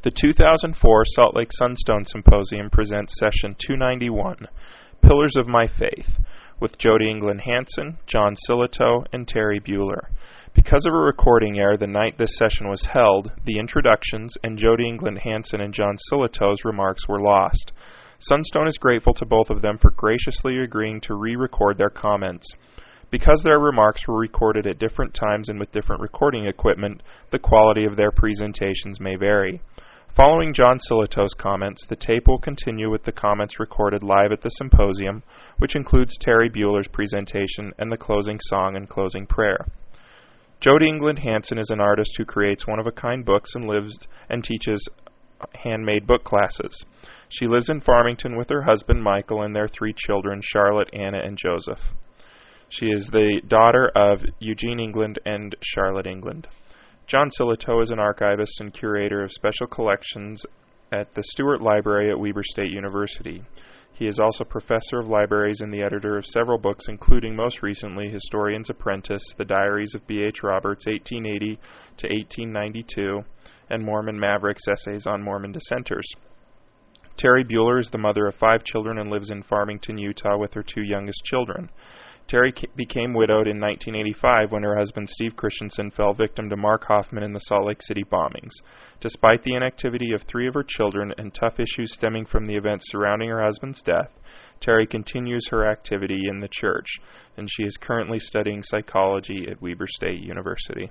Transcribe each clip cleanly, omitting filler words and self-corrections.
The 2004 Salt Lake Sunstone Symposium presents Session 291, Pillars of My Faith, with Jody England Hansen, John Sillitoe, and Terry Bueller. Because of a recording error the night this session was held, the introductions and Jody England Hansen and John Sillitoe's remarks were lost. Sunstone is grateful to both of them for graciously agreeing to re-record their comments. Because their remarks were recorded at different times and with different recording equipment, the quality of their presentations may vary. Following John Sillitoe's comments, the tape will continue with the comments recorded live at the symposium, which includes Terry Bueller's presentation and the closing song and closing prayer. Jody England Hansen is an artist who creates one-of-a-kind books and lives and teaches handmade book classes. She lives in Farmington with her husband Michael and their 3 children, Charlotte, Anna, and Joseph. She is the daughter of Eugene England and Charlotte England. John Sillitoe is an archivist and curator of special collections at the Stewart Library at Weber State University. He is also professor of libraries and the editor of several books, including most recently Historian's Apprentice, The Diaries of B.H. Roberts, 1880 to 1892, and Mormon Mavericks, Essays on Mormon Dissenters. Terry Bueller is the mother of 5 children and lives in Farmington, Utah with her 2 youngest children. Terry became widowed in 1985 when her husband Steve Christensen fell victim to Mark Hoffman in the Salt Lake City bombings. Despite the inactivity of 3 of her children and tough issues stemming from the events surrounding her husband's death, Terry continues her activity in the church, and she is currently studying psychology at Weber State University.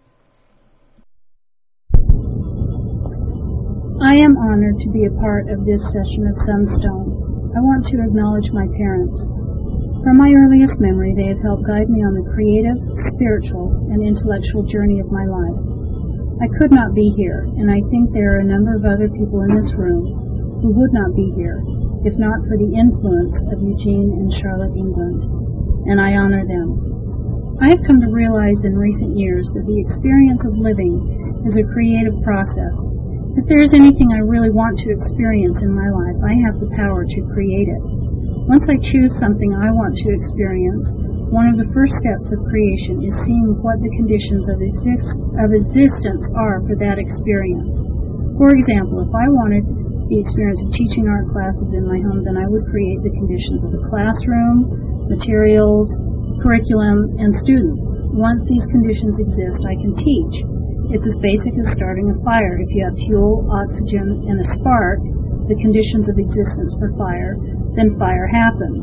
I am honored to be a part of this session of Sunstone. I want to acknowledge my parents. From my earliest memory, they have helped guide me on the creative, spiritual, and intellectual journey of my life. I could not be here, and I think there are a number of other people in this room who would not be here if not for the influence of Eugene and Charlotte England, and I honor them. I have come to realize in recent years that the experience of living is a creative process. If there is anything I really want to experience in my life, I have the power to create it. Once I choose something I want to experience, one of the first steps of creation is seeing what the conditions of existence are for that experience. For example, if I wanted the experience of teaching art classes in my home, then I would create the conditions of the classroom, materials, curriculum, and students. Once these conditions exist, I can teach. It's as basic as starting a fire. If you have fuel, oxygen, and a spark, the conditions of existence for fire, then fire happens.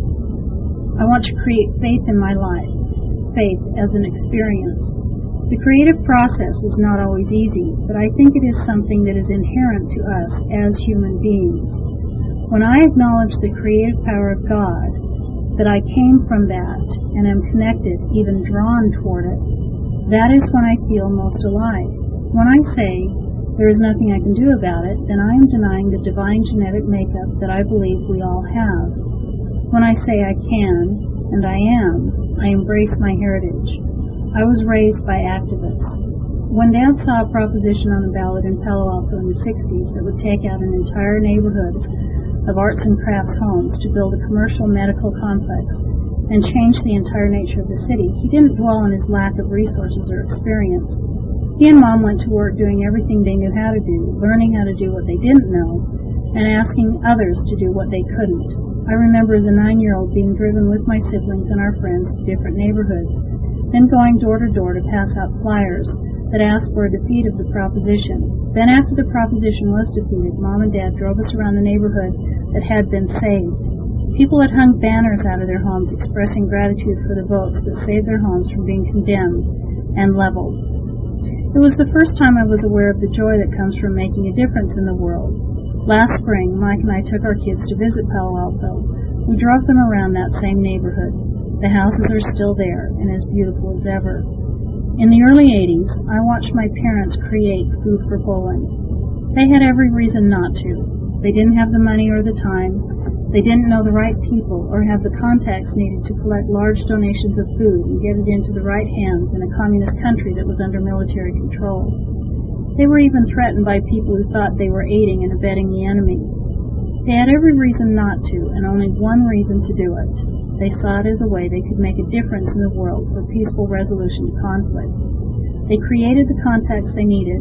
I want to create faith in my life, faith as an experience. The creative process is not always easy, but I think it is something that is inherent to us as human beings. When I acknowledge the creative power of God, that I came from that and am connected, even drawn toward it, that is when I feel most alive. When I say, there is nothing I can do about it, then I am denying the divine genetic makeup that I believe we all have. When I say I can, and I am, I embrace my heritage. I was raised by activists. When Dad saw a proposition on the ballot in Palo Alto in the 60s that would take out an entire neighborhood of arts and crafts homes to build a commercial medical complex and change the entire nature of the city, he didn't dwell on his lack of resources or experience. He and Mom went to work doing everything they knew how to do, learning how to do what they didn't know, and asking others to do what they couldn't. I remember as a 9-year-old being driven with my siblings and our friends to different neighborhoods, then going door to door to pass out flyers that asked for a defeat of the proposition. Then after the proposition was defeated, Mom and Dad drove us around the neighborhood that had been saved. People had hung banners out of their homes expressing gratitude for the votes that saved their homes from being condemned and leveled. It was the first time I was aware of the joy that comes from making a difference in the world. Last spring, Mike and I took our kids to visit Palo Alto. We drove them around that same neighborhood. The houses are still there and as beautiful as ever. In the early 80s, I watched my parents create Food for Poland. They had every reason not to. They didn't have the money or the time. They didn't know the right people or have the contacts needed to collect large donations of food and get it into the right hands in a communist country that was under military control. They were even threatened by people who thought they were aiding and abetting the enemy. They had every reason not to, and only one reason to do it. They saw it as a way they could make a difference in the world for peaceful resolution to conflict. They created the contacts they needed,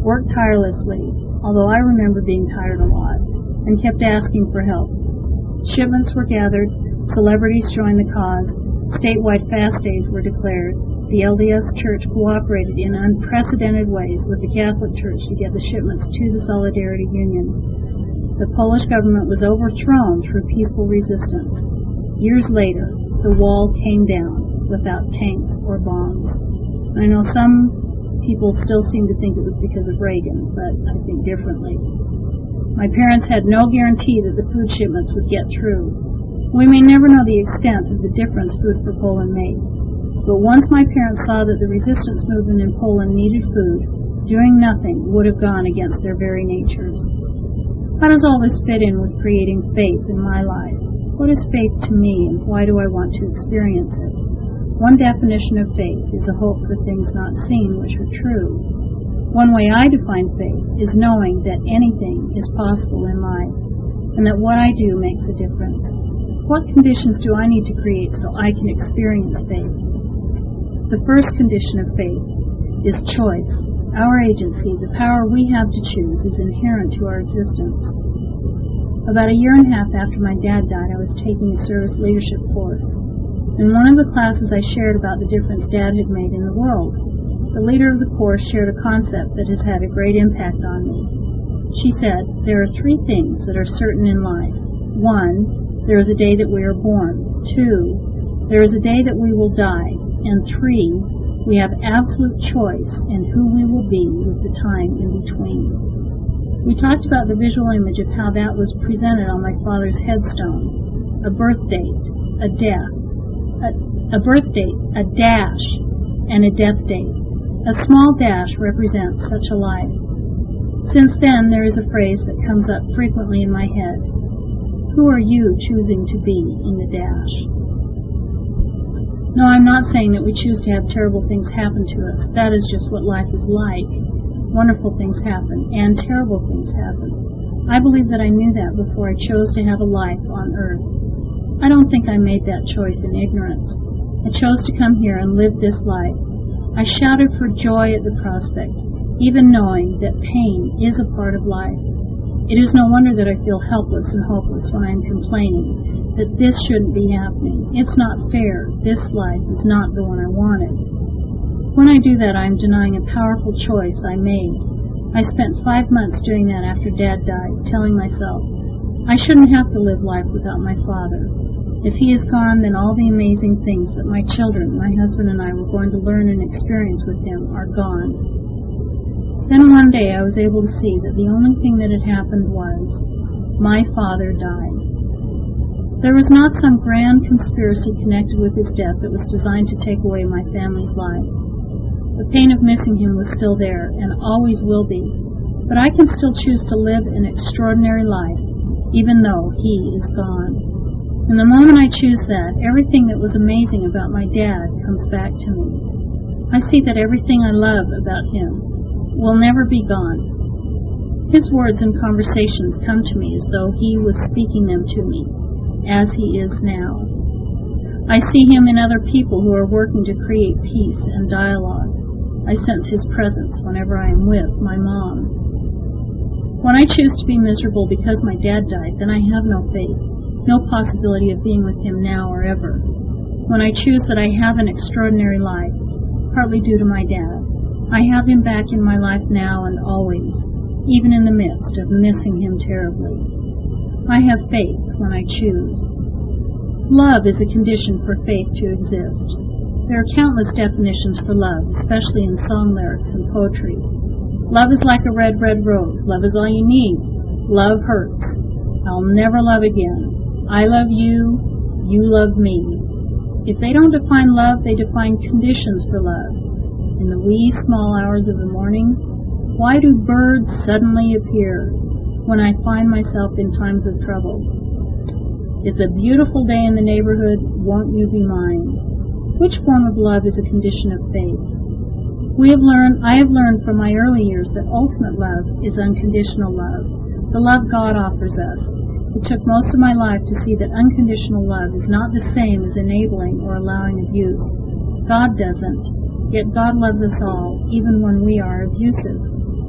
worked tirelessly, although I remember being tired a lot, and kept asking for help. Shipments were gathered, celebrities joined the cause, statewide fast days were declared. The LDS Church cooperated in unprecedented ways with the Catholic Church to get the shipments to the Solidarity Union. The Polish government was overthrown through peaceful resistance. Years later, the wall came down without tanks or bombs. I know some people still seem to think it was because of Reagan, but I think differently. My parents had no guarantee that the food shipments would get through. We may never know the extent of the difference Food for Poland made. But once my parents saw that the resistance movement in Poland needed food, doing nothing would have gone against their very natures. How does all this fit in with creating faith in my life? What is faith to me, and why do I want to experience it? One definition of faith is a hope for things not seen which are true. One way I define faith is knowing that anything is possible in life, and that what I do makes a difference. What conditions do I need to create so I can experience faith? The first condition of faith is choice. Our agency, the power we have to choose, is inherent to our existence. About a year and a half after my dad died, I was taking a service leadership course. In one of the classes, I shared about the difference Dad had made in the world. The leader of the course shared a concept that has had a great impact on me. She said, there are 3 things that are certain in life. 1, there is a day that we are born. 2, there is a day that we will die. And 3, we have absolute choice in who we will be with the time in between. We talked about the visual image of how that was presented on my father's headstone. A birth date, a death, a birth date, a dash, and a death date. A small dash represents such a life. Since then, there is a phrase that comes up frequently in my head. Who are you choosing to be in the dash? No, I'm not saying that we choose to have terrible things happen to us. That is just what life is like. Wonderful things happen, and terrible things happen. I believe that I knew that before I chose to have a life on earth. I don't think I made that choice in ignorance. I chose to come here and live this life. I shouted for joy at the prospect, even knowing that pain is a part of life. It is no wonder that I feel helpless and hopeless when I am complaining that this shouldn't be happening. It's not fair. This life is not the one I wanted. When I do that, I am denying a powerful choice I made. I spent 5 months doing that after Dad died, telling myself, I shouldn't have to live life without my father. If he is gone, then all the amazing things that my children, my husband, and I were going to learn and experience with him are gone. Then one day I was able to see that the only thing that had happened was, my father died. There was not some grand conspiracy connected with his death that was designed to take away my family's life. The pain of missing him was still there, and always will be, but I can still choose to live an extraordinary life, even though he is gone. And the moment I choose that, everything that was amazing about my dad comes back to me. I see that everything I love about him will never be gone. His words and conversations come to me as though he was speaking them to me, as he is now. I see him in other people who are working to create peace and dialogue. I sense his presence whenever I am with my mom. When I choose to be miserable because my dad died, then I have no faith, no possibility of being with him now or ever. When I choose that I have an extraordinary life, partly due to my dad, I have him back in my life now and always, even in the midst of missing him terribly. I have faith when I choose. Love is a condition for faith to exist. There are countless definitions for love, especially in song lyrics and poetry. Love is like a red, red rose. Love is all you need. Love hurts. I'll never love again. I love you. You love me. If they don't define love, they define conditions for love. In the wee small hours of the morning, why do birds suddenly appear when I find myself in times of trouble? It's a beautiful day in the neighborhood. Won't you be mine? Which form of love is a condition of faith? I have learned from my early years that ultimate love is unconditional love, the love God offers us. It took most of my life to see that unconditional love is not the same as enabling or allowing abuse. God doesn't, yet God loves us all, even when we are abusive.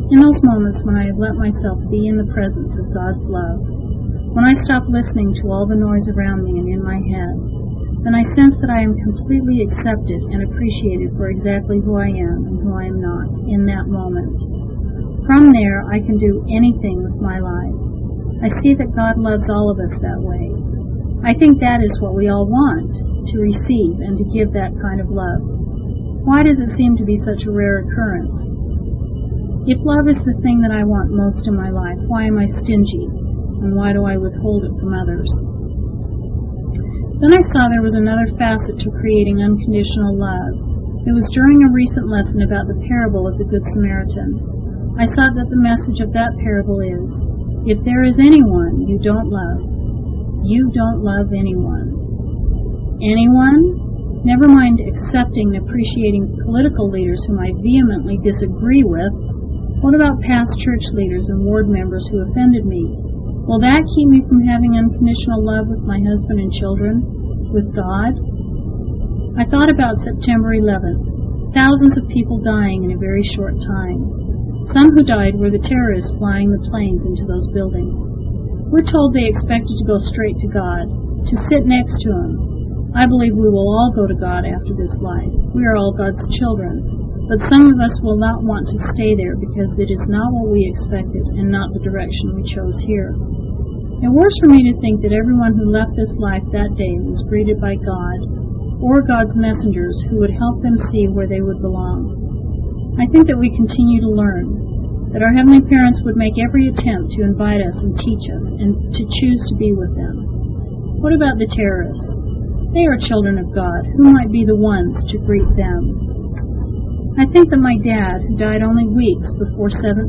In those moments when I have let myself be in the presence of God's love, when I stop listening to all the noise around me and in my head, then I sense that I am completely accepted and appreciated for exactly who I am and who I am not in that moment. From there, I can do anything with my life. I see that God loves all of us that way. I think that is what we all want, to receive and to give that kind of love. Why does it seem to be such a rare occurrence? If love is the thing that I want most in my life, why am I stingy? And why do I withhold it from others? Then I saw there was another facet to creating unconditional love. It was during a recent lesson about the parable of the Good Samaritan. I saw that the message of that parable is, if there is anyone you don't love, you don't love anyone. Anyone? Never mind accepting and appreciating political leaders whom I vehemently disagree with. What about past church leaders and ward members who offended me? Will that keep me from having unconditional love with my husband and children? With God? I thought about September 11th. Thousands of people dying in a very short time. Some who died were the terrorists flying the planes into those buildings. We're told they expected to go straight to God, to sit next to Him. I believe we will all go to God after this life. We are all God's children. But some of us will not want to stay there because it is not what we expected and not the direction we chose here. It was for me to think that everyone who left this life that day was greeted by God or God's messengers who would help them see where they would belong. I think that we continue to learn, that our Heavenly Parents would make every attempt to invite us and teach us and to choose to be with them. What about the terrorists? They are children of God. Who might be the ones to greet them? I think that my dad, who died only weeks before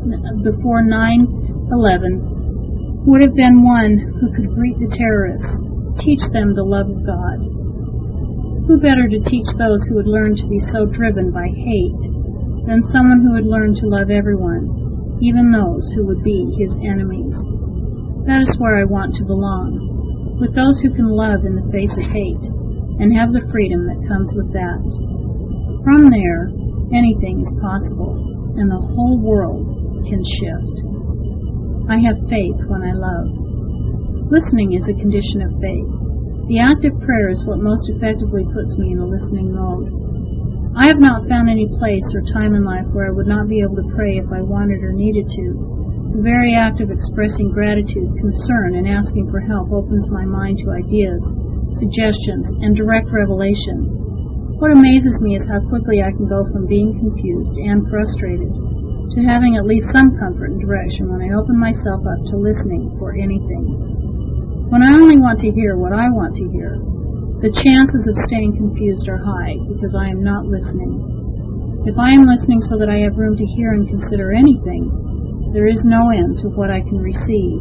9/11, would have been one who could greet the terrorists, teach them the love of God. Who better to teach those who would learn to be so driven by hate than someone who would learn to love everyone, even those who would be his enemies? That is where I want to belong, with those who can love in the face of hate and have the freedom that comes with that. From there, anything is possible, and the whole world can shift. I have faith when I love. Listening is a condition of faith. The act of prayer is what most effectively puts me in a listening mode. I have not found any place or time in life where I would not be able to pray if I wanted or needed to. The very act of expressing gratitude, concern, and asking for help opens my mind to ideas, suggestions, and direct revelation. What amazes me is how quickly I can go from being confused and frustrated to having at least some comfort and direction when I open myself up to listening for anything. When I only want to hear what I want to hear, the chances of staying confused are high because I am not listening. If I am listening so that I have room to hear and consider anything, there is no end to what I can receive.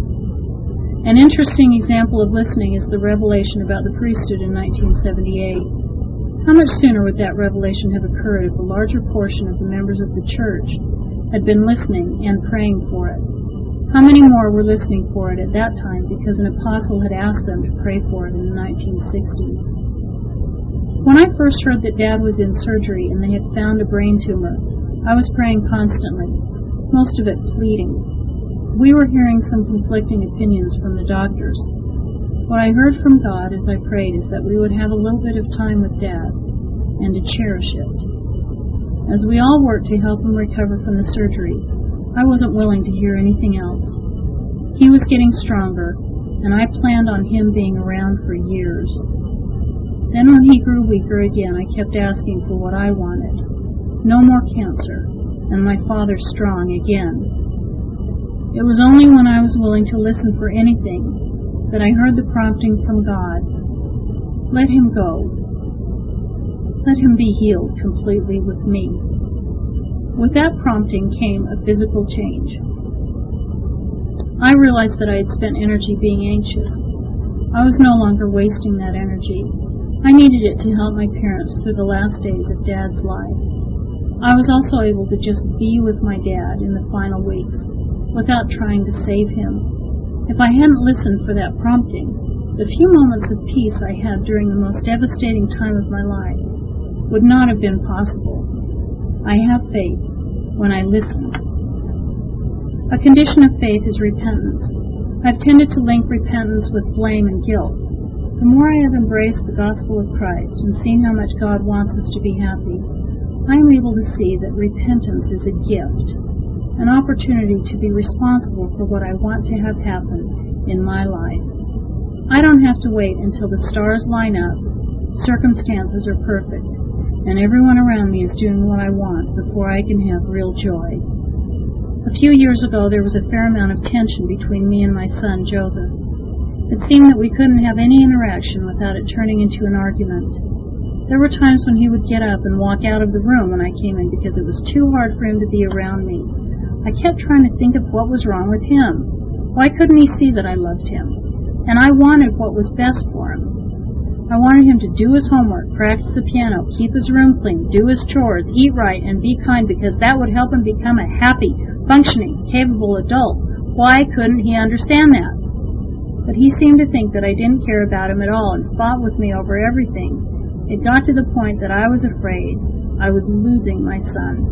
An interesting example of listening is the revelation about the priesthood in 1978. How much sooner would that revelation have occurred if a larger portion of the members of the church had been listening and praying for it? How many more were listening for it at that time because an apostle had asked them to pray for it in the 1960s? When I first heard that Dad was in surgery and they had found a brain tumor, I was praying constantly, most of it pleading. We were hearing some conflicting opinions from the doctors. What I heard from God as I prayed is that we would have a little bit of time with Dad and to cherish it. As we all worked to help him recover from the surgery, I wasn't willing to hear anything else. He was getting stronger, and I planned on him being around for years. Then when he grew weaker again, I kept asking for what I wanted. No more cancer, and my father strong again. It was only when I was willing to listen for anything that I heard the prompting from God. Let him go. Let him be healed completely with me. With that prompting came a physical change. I realized that I had spent energy being anxious. I was no longer wasting that energy. I needed it to help my parents through the last days of Dad's life. I was also able to just be with my dad in the final weeks without trying to save him. If I hadn't listened for that prompting, the few moments of peace I had during the most devastating time of my life would not have been possible. I have faith when I listen. A condition of faith is repentance. I've tended to link repentance with blame and guilt. The more I have embraced the gospel of Christ and seen how much God wants us to be happy, I am able to see that repentance is a gift, an opportunity to be responsible for what I want to have happen in my life. I don't have to wait until the stars line up, circumstances are perfect, and everyone around me is doing what I want before I can have real joy. A few years ago, there was a fair amount of tension between me and my son, Joseph. It seemed that we couldn't have any interaction without it turning into an argument. There were times when he would get up and walk out of the room when I came in because it was too hard for him to be around me. I kept trying to think of what was wrong with him. Why couldn't he see that I loved him? And I wanted what was best for him. I wanted him to do his homework, practice the piano, keep his room clean, do his chores, eat right, and be kind because that would help him become a happy, functioning, capable adult. Why couldn't he understand that? But he seemed to think that I didn't care about him at all and fought with me over everything. It got to the point that I was afraid I was losing my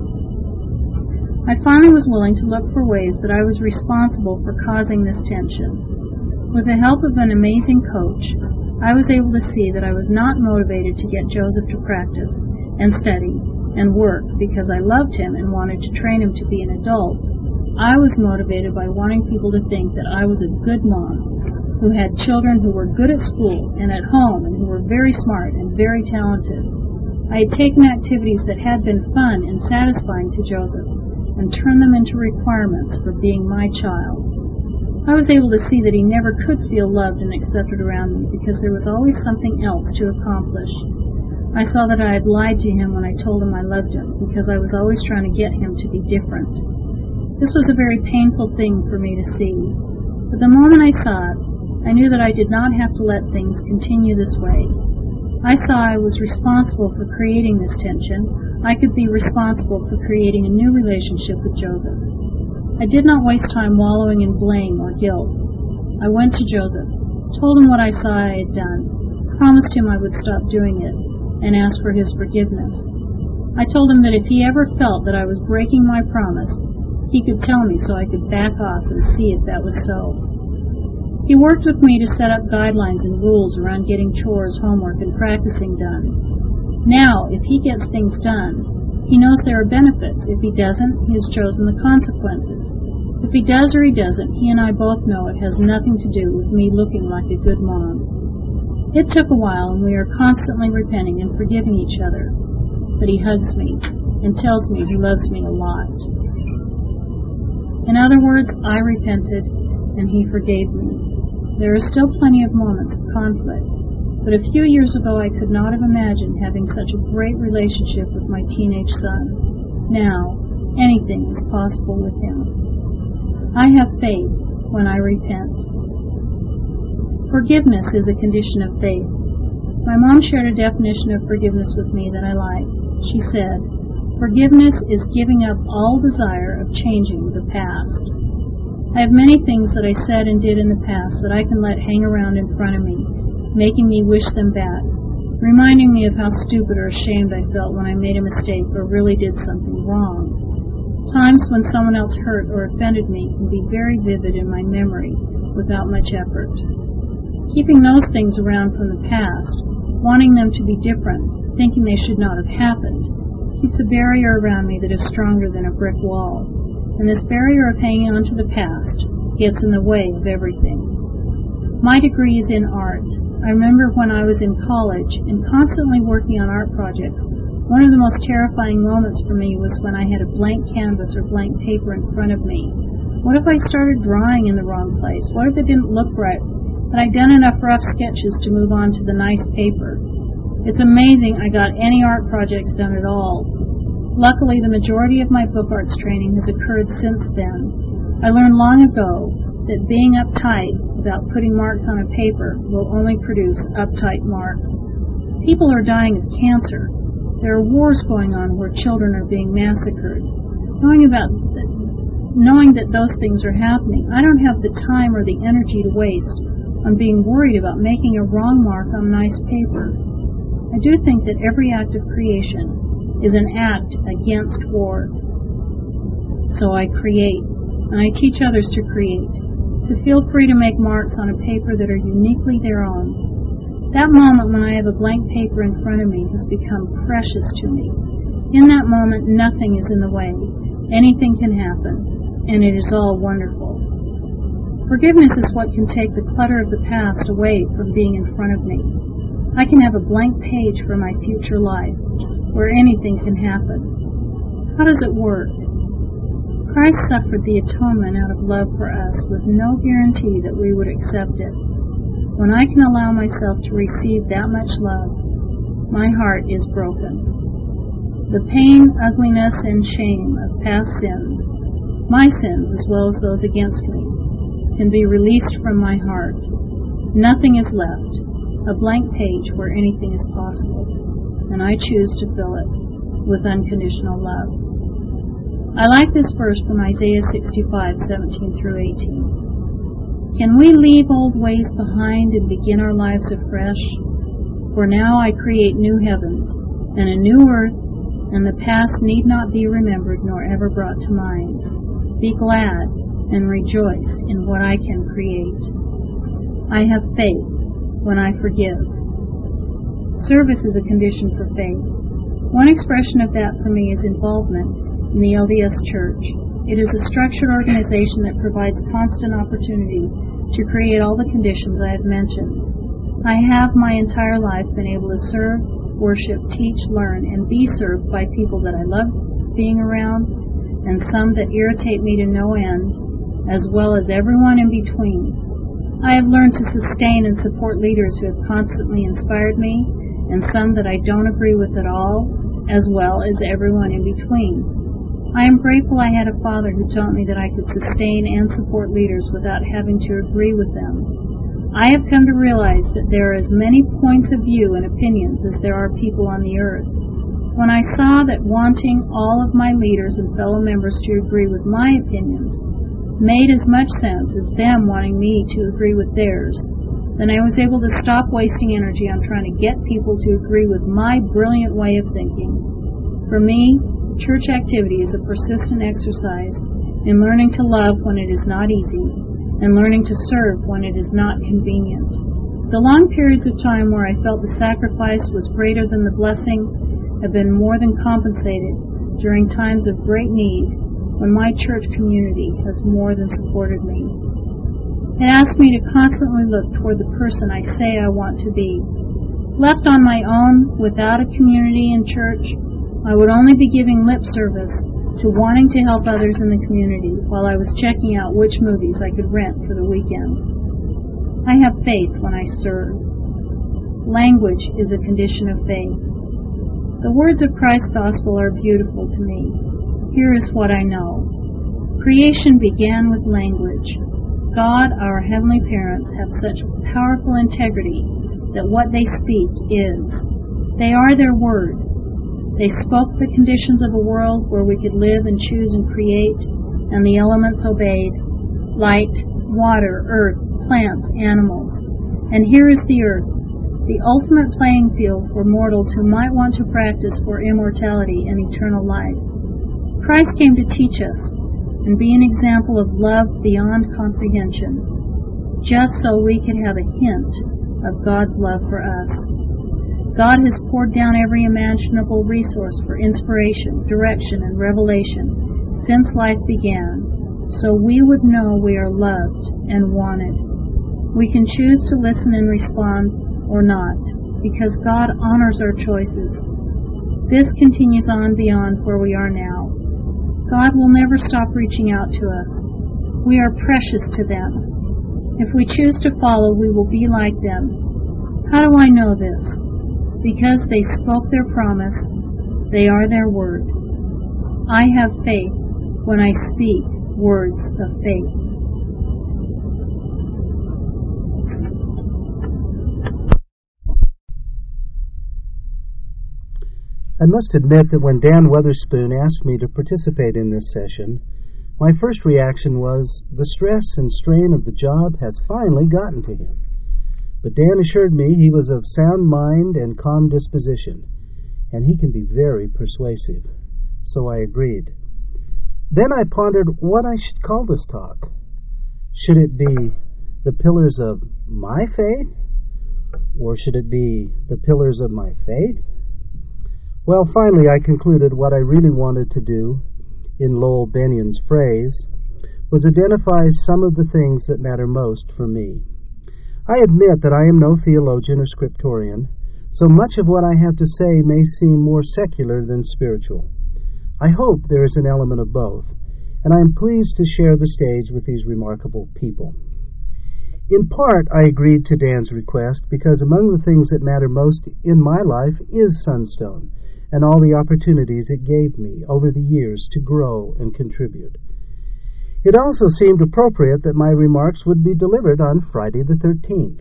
son. I finally was willing to look for ways that I was responsible for causing this tension. With the help of an amazing coach, I was able to see that I was not motivated to get Joseph to practice and study and work because I loved him and wanted to train him to be an adult. I was motivated by wanting people to think that I was a good mom who had children who were good at school and at home and who were very smart and very talented. I had taken activities that had been fun and satisfying to Joseph and turned them into requirements for being my child. I was able to see that he never could feel loved and accepted around me because there was always something else to accomplish. I saw that I had lied to him when I told him I loved him because I was always trying to get him to be different. This was a very painful thing for me to see. But the moment I saw it, I knew that I did not have to let things continue this way. I saw I was responsible for creating this tension. I could be responsible for creating a new relationship with Joseph. I did not waste time wallowing in blame or guilt. I went to Joseph, told him what I saw I had done, promised him I would stop doing it, and asked for his forgiveness. I told him that if he ever felt that I was breaking my promise, he could tell me so I could back off and see if that was so. He worked with me to set up guidelines and rules around getting chores, homework, and practicing done. Now, if he gets things done, he knows there are benefits. If he doesn't, he has chosen the consequences. If he does or he doesn't, he and I both know it has nothing to do with me looking like a good mom. It took a while, and we are constantly repenting and forgiving each other. But he hugs me and tells me he loves me a lot. In other words, I repented, and he forgave me. There are still plenty of moments of conflict, but a few years ago I could not have imagined having such a great relationship with my teenage son. Now, anything is possible with him. I have faith when I repent. Forgiveness is a condition of faith. My mom shared a definition of forgiveness with me that I liked. She said, "Forgiveness is giving up all desire of changing the past." I have many things that I said and did in the past that I can let hang around in front of me, making me wish them back, reminding me of how stupid or ashamed I felt when I made a mistake or really did something wrong. Times when someone else hurt or offended me can be very vivid in my memory without much effort. Keeping those things around from the past, wanting them to be different, thinking they should not have happened, keeps a barrier around me that is stronger than a brick wall. And this barrier of hanging on to the past gets in the way of everything. My degree is in art. I remember when I was in college and constantly working on art projects, one of the most terrifying moments for me was when I had a blank canvas or blank paper in front of me. What if I started drawing in the wrong place? What if it didn't look right? But I'd done enough rough sketches to move on to the nice paper. It's amazing I got any art projects done at all. Luckily, the majority of my book arts training has occurred since then. I learned long ago that being uptight about putting marks on a paper will only produce uptight marks. People are dying of cancer. There are wars going on where children are being massacred. Knowing that those things are happening, I don't have the time or the energy to waste on being worried about making a wrong mark on nice paper. I do think that every act of creation is an act against war. So I create. and I teach others to create, to feel free to make marks on a paper that are uniquely their own. That moment when I have a blank paper in front of me has become precious to me. In that moment, nothing is in the way. Anything can happen, and it is all wonderful. Forgiveness is what can take the clutter of the past away from being in front of me. I can have a blank page for my future life, where anything can happen. How does it work? Christ suffered the atonement out of love for us with no guarantee that we would accept it. When I can allow myself to receive that much love, my heart is broken. The pain, ugliness, and shame of past sins, my sins as well as those against me, can be released from my heart. Nothing is left, a blank page where anything is possible, and I choose to fill it with unconditional love. I like this verse from Isaiah 65:17 through 18. Can we leave old ways behind and begin our lives afresh? For now I create new heavens and a new earth, and the past need not be remembered nor ever brought to mind. Be glad and rejoice in what I can create. I have faith when I forgive. Service is a condition for faith. One expression of that for me is involvement in the LDS Church. It is a structured organization that provides constant opportunity to create all the conditions I have mentioned. I have my entire life been able to serve, worship, teach, learn, and be served by people that I love being around, and some that irritate me to no end, as well as everyone in between. I have learned to sustain and support leaders who have constantly inspired me, and some that I don't agree with at all, as well as everyone in between. I am grateful I had a father who taught me that I could sustain and support leaders without having to agree with them. I have come to realize that there are as many points of view and opinions as there are people on the earth. When I saw that wanting all of my leaders and fellow members to agree with my opinions made as much sense as them wanting me to agree with theirs, then I was able to stop wasting energy on trying to get people to agree with my brilliant way of thinking. For me, church activity is a persistent exercise in learning to love when it is not easy and learning to serve when it is not convenient. The long periods of time where I felt the sacrifice was greater than the blessing have been more than compensated during times of great need when my church community has more than supported me. It asks me to constantly look toward the person I say I want to be. Left on my own without a community in church, I would only be giving lip service to wanting to help others in the community while I was checking out which movies I could rent for the weekend. I have faith when I serve. Language is a condition of faith. The words of Christ's gospel are beautiful to me. Here is what I know. Creation began with language. God, our heavenly parents, have such powerful integrity that what they speak is. They are their word. They spoke the conditions of a world where we could live and choose and create, and the elements obeyed: light, water, earth, plants, animals. And here is the earth, the ultimate playing field for mortals who might want to practice for immortality and eternal life. Christ came to teach us and be an example of love beyond comprehension, just so we could have a hint of God's love for us. God has poured down every imaginable resource for inspiration, direction, and revelation since life began, so we would know we are loved and wanted. We can choose to listen and respond or not, because God honors our choices. This continues on beyond where we are now. God will never stop reaching out to us. We are precious to them. If we choose to follow, we will be like them. How do I know this? Because they spoke their promise, they are their word. I have faith when I speak words of faith. I must admit that when Dan Weatherspoon asked me to participate in this session, my first reaction was the stress and strain of the job has finally gotten to him. But Dan assured me he was of sound mind and calm disposition, and he can be very persuasive. So I agreed. Then I pondered what I should call this talk. Should it be the pillars of my faith? Or should it be the pillars of my faith? Well, finally I concluded what I really wanted to do, in Lowell Benion's phrase, was identify some of the things that matter most for me. I admit that I am no theologian or scriptorian, so much of what I have to say may seem more secular than spiritual. I hope there is an element of both, and I am pleased to share the stage with these remarkable people. In part, I agreed to Dan's request because among the things that matter most in my life is Sunstone and all the opportunities it gave me over the years to grow and contribute. It also seemed appropriate that my remarks would be delivered on Friday the 13th.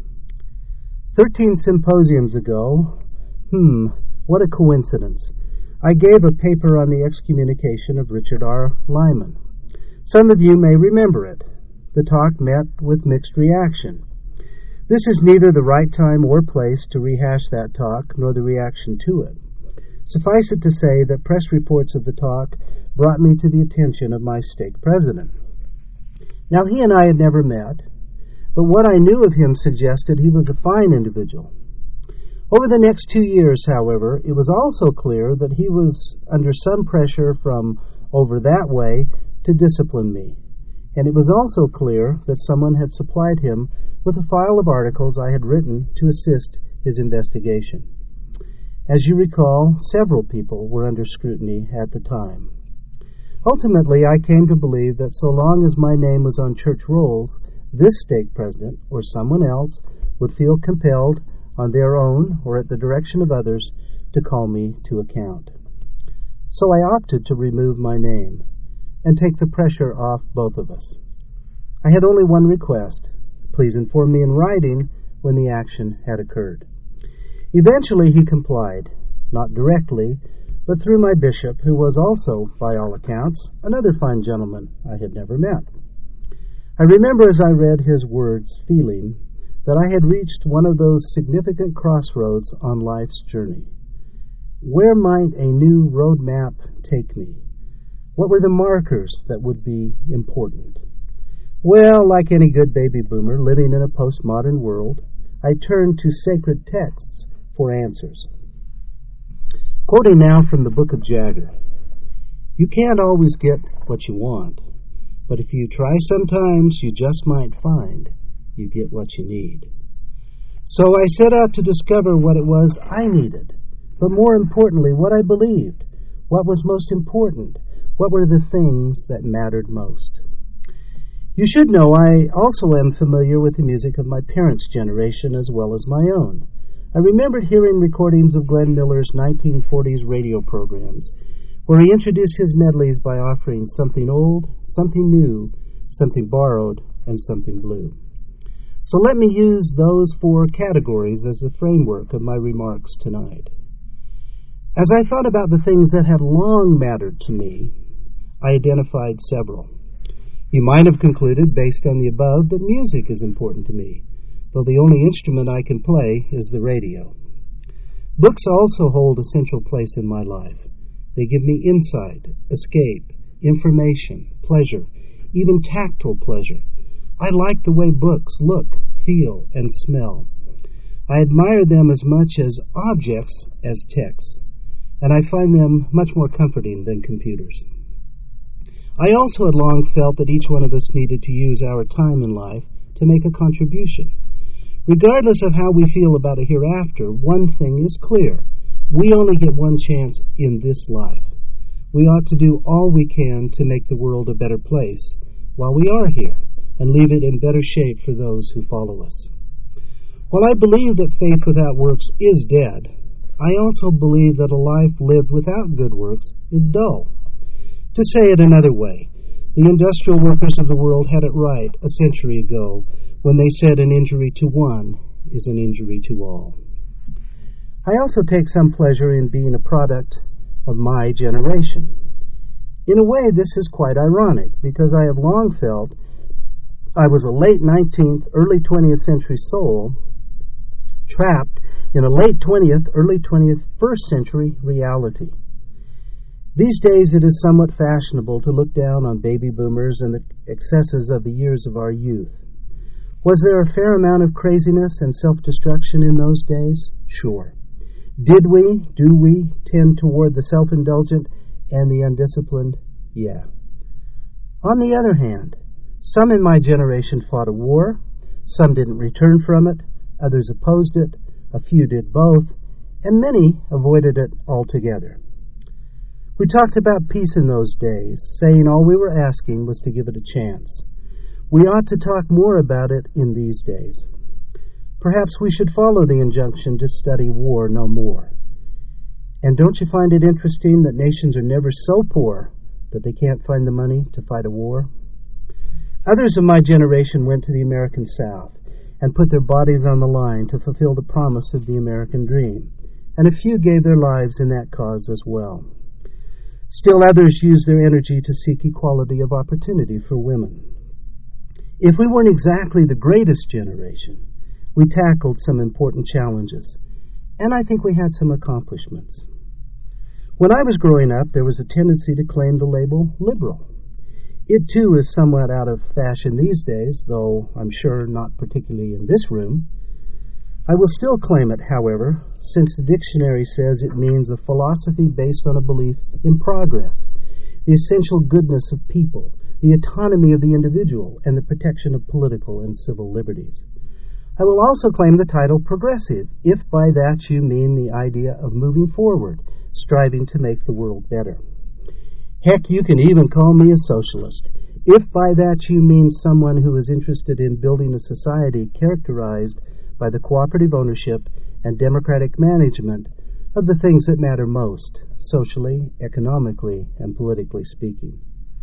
13 symposiums ago, what a coincidence, I gave a paper on the excommunication of Richard R. Lyman. Some of you may remember it. The talk met with mixed reaction. This is neither the right time or place to rehash that talk, nor the reaction to it. Suffice it to say that press reports of the talk brought me to the attention of my stake president. Now, he and I had never met, but what I knew of him suggested he was a fine individual. Over the next 2 years, however, it was also clear that he was under some pressure from over that way to discipline me. And it was also clear that someone had supplied him with a file of articles I had written to assist his investigation. As you recall, several people were under scrutiny at the time. Ultimately, I came to believe that so long as my name was on church rolls, this stake president or someone else would feel compelled on their own or at the direction of others to call me to account. So I opted to remove my name and take the pressure off both of us. I had only one request. Please inform me in writing when the action had occurred. Eventually he complied, not directly, but through my bishop, who was also, by all accounts, another fine gentleman I had never met. I remember as I read his words, feeling that I had reached one of those significant crossroads on life's journey. Where might a new road map take me? What were the markers that would be important? Well, like any good baby boomer living in a postmodern world, I turned to sacred texts for answers. Quoting now from the book of Jagger, "You can't always get what you want, but if you try sometimes, you just might find you get what you need." So I set out to discover what it was I needed, but more importantly, what I believed, what was most important, what were the things that mattered most. You should know I also am familiar with the music of my parents' generation as well as my own. I remembered hearing recordings of Glenn Miller's 1940s radio programs, where he introduced his medleys by offering something old, something new, something borrowed, and something blue. So let me use those 4 categories as the framework of my remarks tonight. As I thought about the things that had long mattered to me, I identified several. You might have concluded, based on the above, that music is important to me, though the only instrument I can play is the radio. Books also hold a central place in my life. They give me insight, escape, information, pleasure, even tactile pleasure. I like the way books look, feel, and smell. I admire them as much as objects as texts, and I find them much more comforting than computers. I also had long felt that each one of us needed to use our time in life to make a contribution. Regardless of how we feel about a hereafter, one thing is clear. We only get one chance in this life. We ought to do all we can to make the world a better place while we are here and leave it in better shape for those who follow us. While I believe that faith without works is dead, I also believe that a life lived without good works is dull. To say it another way, the industrial workers of the world had it right a century ago when they said an injury to one is an injury to all. I also take some pleasure in being a product of my generation. In a way, this is quite ironic, because I have long felt I was a late 19th, early 20th century soul trapped in a late 20th, early 21st century reality. These days it is somewhat fashionable to look down on baby boomers and the excesses of the years of our youth. Was there a fair amount of craziness and self-destruction in those days? Sure. Do we tend toward the self-indulgent and the undisciplined? Yeah. On the other hand, some in my generation fought a war, some didn't return from it, others opposed it, a few did both, and many avoided it altogether. We talked about peace in those days, saying all we were asking was to give it a chance. We ought to talk more about it in these days. Perhaps we should follow the injunction to study war no more. And don't you find it interesting that nations are never so poor that they can't find the money to fight a war? Others of my generation went to the American South and put their bodies on the line to fulfill the promise of the American dream, and a few gave their lives in that cause as well. Still others used their energy to seek equality of opportunity for women. If we weren't exactly the greatest generation, we tackled some important challenges, and I think we had some accomplishments. When I was growing up, there was a tendency to claim the label liberal. It, too, is somewhat out of fashion these days, though I'm sure not particularly in this room. I will still claim it, however, since the dictionary says it means a philosophy based on a belief in progress, the essential goodness of people, the autonomy of the individual, and the protection of political and civil liberties. I will also claim the title progressive, if by that you mean the idea of moving forward, striving to make the world better. Heck, you can even call me a socialist, if by that you mean someone who is interested in building a society characterized by the cooperative ownership and democratic management of the things that matter most, socially, economically, and politically speaking.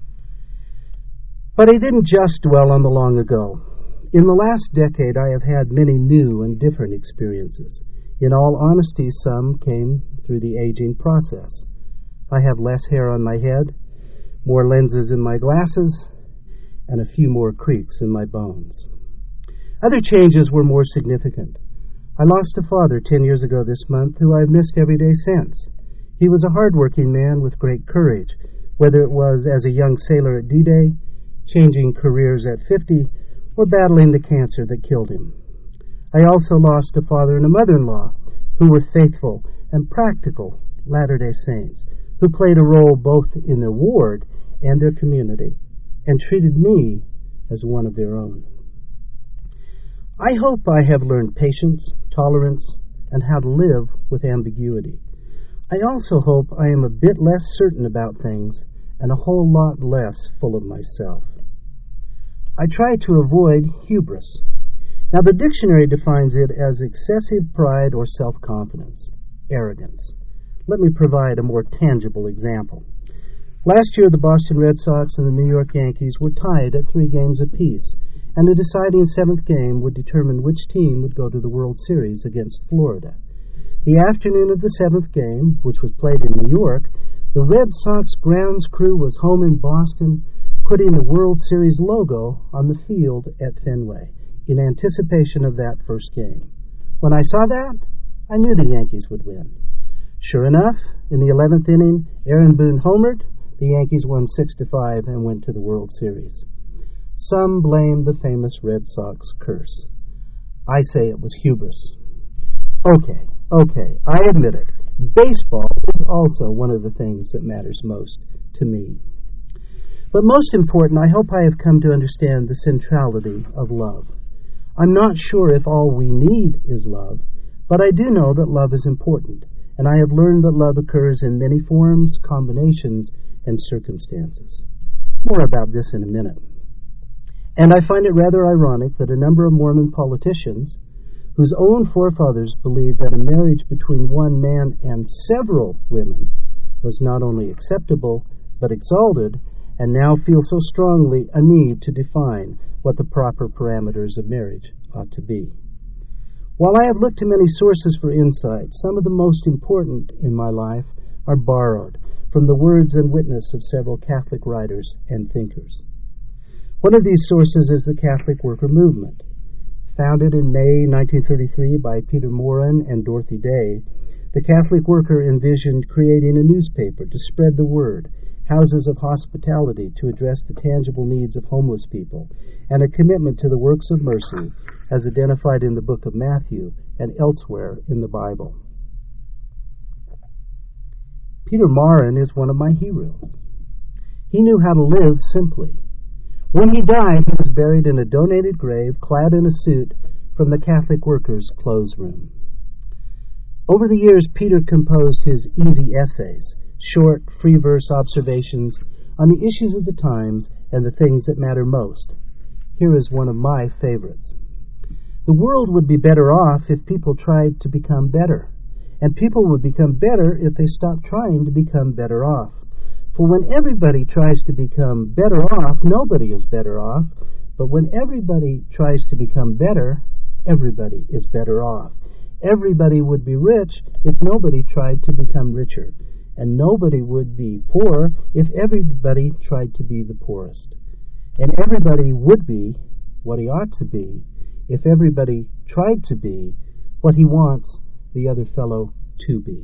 But I didn't just dwell on the long ago. In the last decade, I have had many new and different experiences. In all honesty, some came through the aging process. I have less hair on my head, more lenses in my glasses, and a few more creaks in my bones. Other changes were more significant. I lost a father 10 years ago this month who I've missed every day since. He was a hard-working man with great courage, whether it was as a young sailor at D-Day, changing careers at 50, or battling the cancer that killed him. I also lost a father and a mother-in-law who were faithful and practical Latter-day Saints, who played a role both in their ward and their community, and treated me as one of their own. I hope I have learned patience, tolerance, and how to live with ambiguity. I also hope I am a bit less certain about things and a whole lot less full of myself. I try to avoid hubris. Now, the dictionary defines it as excessive pride or self-confidence, arrogance. Let me provide a more tangible example. Last year, the Boston Red Sox and the New York Yankees were tied at 3 games apiece, and the deciding 7th game would determine which team would go to the World Series against Florida. The afternoon of the 7th game, which was played in New York, the Red Sox grounds crew was home in Boston, putting the World Series logo on the field at Fenway in anticipation of that first game. When I saw that, I knew the Yankees would win. Sure enough, in the 11th inning, Aaron Boone homered. The Yankees won 6-5 and went to the World Series. Some blame the famous Red Sox curse. I say it was hubris. Okay, I admit it. Baseball is also one of the things that matters most to me. But most important, I hope I have come to understand the centrality of love. I'm not sure if all we need is love, but I do know that love is important, and I have learned that love occurs in many forms, combinations, and circumstances. More about this in a minute. And I find it rather ironic that a number of Mormon politicians, whose own forefathers believed that a marriage between one man and several women was not only acceptable, but exalted, and now feel so strongly a need to define what the proper parameters of marriage ought to be. While I have looked to many sources for insight, some of the most important in my life are borrowed from the words and witness of several Catholic writers and thinkers. One of these sources is the Catholic Worker Movement. Founded in May 1933 by Peter Morin and Dorothy Day, The Catholic worker envisioned creating a newspaper to spread the word, houses of hospitality to address the tangible needs of homeless people, and a commitment to the works of mercy as identified in the book of Matthew and elsewhere in the Bible. Peter Maurin is one of my heroes. He knew how to live simply. When he died, he was buried in a donated grave, clad in a suit from the Catholic Workers' Clothes Room. Over the years, Peter composed his easy essays, short, free-verse observations on the issues of the times and the things that matter most. Here is one of my favorites. The world would be better off if people tried to become better, and people would become better if they stopped trying to become better off. For when everybody tries to become better off, nobody is better off, but when everybody tries to become better, everybody is better off. Everybody would be rich if nobody tried to become richer, and nobody would be poor if everybody tried to be the poorest. And everybody would be what he ought to be if everybody tried to be what he wants the other fellow to be.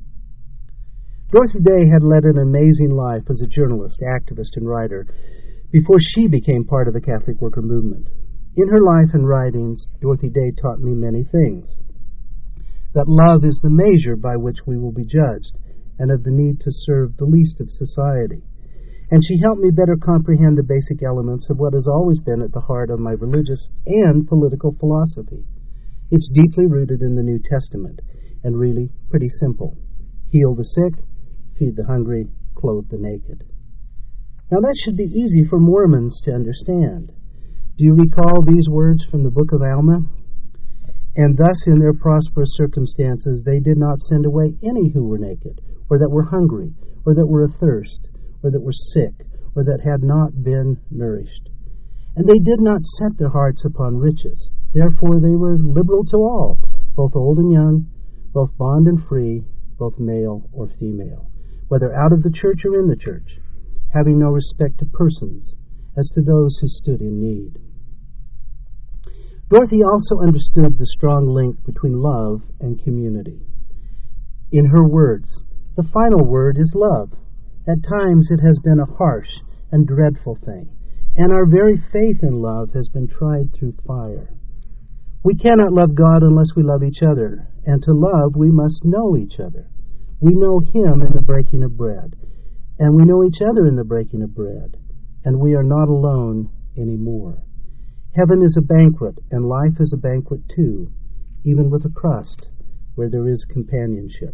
Dorothy Day had led an amazing life as a journalist, activist, and writer before she became part of the Catholic worker movement. In her life and writings, Dorothy Day taught me many things. That love is the measure by which we will be judged, and of the need to serve the least of society. And she helped me better comprehend the basic elements of what has always been at the heart of my religious and political philosophy. It's deeply rooted in the New Testament, and really pretty simple. Heal the sick, feed the hungry, clothe the naked. Now that should be easy for Mormons to understand. Do you recall these words from the book of Alma? And thus in their prosperous circumstances they did not send away any who were naked, or that were hungry, or that were athirst, or that were sick, or that had not been nourished. And they did not set their hearts upon riches. Therefore they were liberal to all, both old and young, both bond and free, both male or female, whether out of the church or in the church, having no respect to persons, as to those who stood in need. Dorothy also understood the strong link between love and community. In her words, the final word is love. At times it has been a harsh and dreadful thing, and our very faith in love has been tried through fire. We cannot love God unless we love each other, and to love we must know each other. We know Him in the breaking of bread, and we know each other in the breaking of bread, and we are not alone anymore. Heaven is a banquet, and life is a banquet too, even with a crust, where there is companionship.